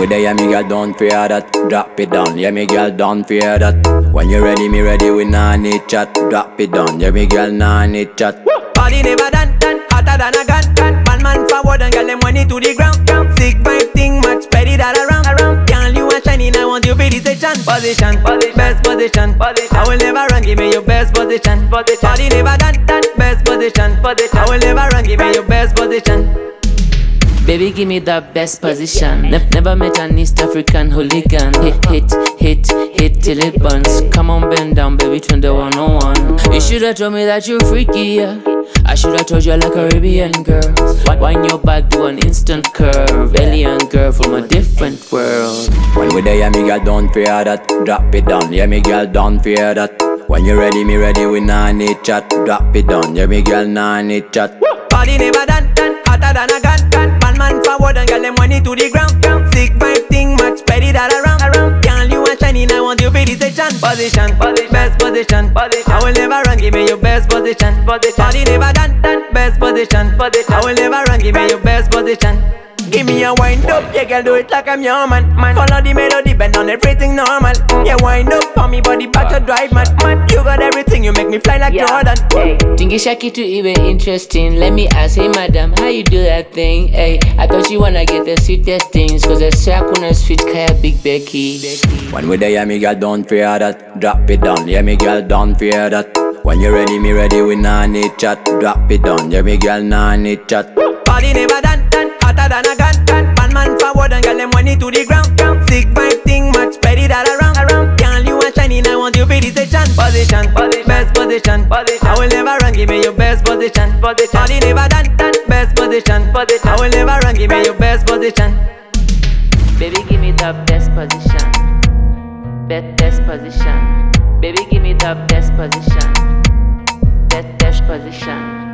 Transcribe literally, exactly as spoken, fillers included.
we there, yeah, me girl, don't fear that. Drop it down, yeah, me girl, don't fear that. When you ready, me ready, we nah need chat. Drop it down, yeah, me girl, nah need chat. Party never done, done, hotter than a gun, gun. Man, man forward and girl them money to the ground. Sick vibe thing, much spread it all around. around. Girl, you are shining, I want you for this section. Position, position, best position, position. I will never run, give me your best position. position. Party never done, done, best position, position. I will never run, give me your best position. Baby, give me the best position. Ne- never met an East African hooligan. Hit, hit, hit, hit till it burns. Come on, bend down, baby, turn the one on one. You should've told me that you're freaky, yeah. I should've told you I like Caribbean girl. Wind your back, do an instant curve. Alien girl from a different world. When we there, yeah, me girl, don't fear that. Drop it down, yeah, me girl, don't fear that. When you ready, me ready, we nah need chat. Drop it down, yeah, me girl, nah need chat. Party never done, done, hotter than a gun, gun. Man, man forward and girl them money to the ground. Sick vibe thing, much spread it all around. around. Girl, you are shining, I want you for this section. Position, position, best position, position. I will never run, give me your best position. position. Party never done, done, best position, position. I will never run, give me your best position. Give me a wind up, yeah girl, do it like I'm your man. man. Follow the melody, bend on everything normal. Yeah, wind up, for me body back to drive mad. man. You got everything, you make me fly like yeah. Jordan. Hey. Tingisha kitu iwe interesting. Let me ask, hey madam, how you do that thing? Hey, I thought you wanna get the sweetest things, cause I say I couldn't switch kaya Big Becky. Becky. When we there, yeah, me girl, don't fear that. Drop it down, yeah, me girl, don't fear that. When you ready, me ready, we nah need chat. Drop it down, yeah, me girl, nah need chat. Party never done, done, hotter than a gun, gun. Man, man forward and girl them money to the ground. Sick vibe thing, much spread it all around. around. Girl, you are shining, I want you for this section. Position, position, best position, position. I will never run, give me your best position. position. Party never done, done, best position, position. I will never run, give me your best position. Baby, give me the best position. Best, best position. Baby, give me the best position. Best, best position.